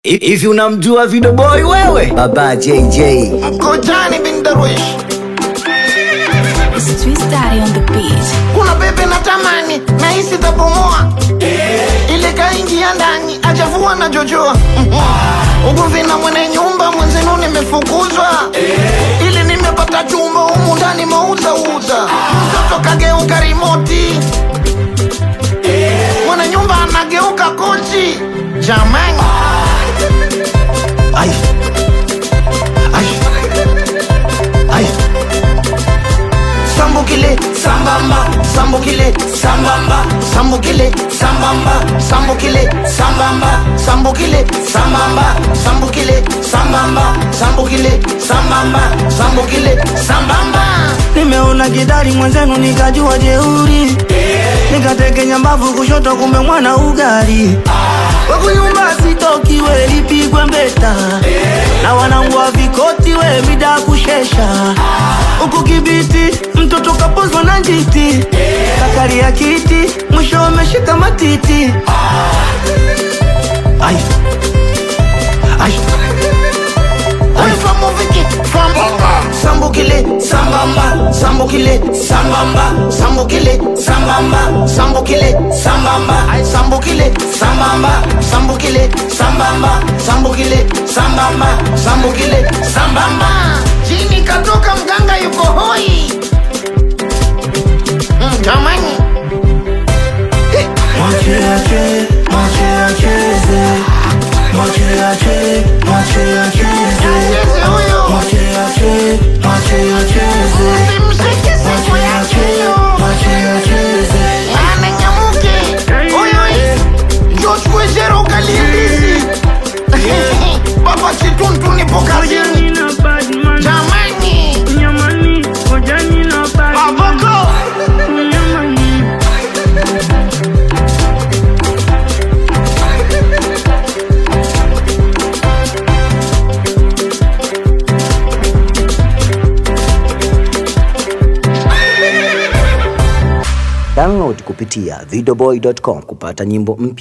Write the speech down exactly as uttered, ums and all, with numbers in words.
If unamjua Video Boy wewe, Baba J J Kojani bin Darwish, It's Twist Daddy on the beat. kuna bebe na tamani na hisi tapomoa ile kaingia ndani ajavua na jojoa Uguvi na mwene nyumba mwenzenu nimefukuzwa ili nimepata chumba humu ndani mauza uza mtoto kageuka remote mwene nyumba anageuka kochi jamani. Ay, ay, ay. Sambukile, sambamba, sambukile, sambamba, sambukile, sambamba, sambukile, sambamba, sambukile, sambamba, sambukile, sambamba, sambukile, sambamba, sambukile, sambamba. Nimeona kidari mwenzenu nikajua jeuri, nikatekenya mbavu kushoto kumbe mwana ugari. Wakuyumba sitoki we lipigwe mbeta, na wanangu wa vikoti we mida kushesha. Uku kibiti mtoto kapozwa na njiti, kakari ya kiti mwisho umeshika matiti. Ay, ay, Ay, famuviki, fambamba, sambukile, sambamba, sambukile, sambamba, sambukile, sambamba, sambukile, sambamba, sambukile, sambamba, sambukile, sambamba, sambukile, sambamba, sambukile, sambamba. Jini katoka mganga yuko hoi. Mm, jamani. mwache ache, mwache acheze, mwache ache, mwache acheze. Acheze huyo. Mwache ache, mwache acheze, Usimshike siku mwache yake ache, hiyo. mwache acheze. Ananyamuke. Oyo. George Kwezero kaliendisi. Baba Chituntu nipo kazini. Jamani. Babako. download kupitia videoboy dot com kupata nyimbo mpya.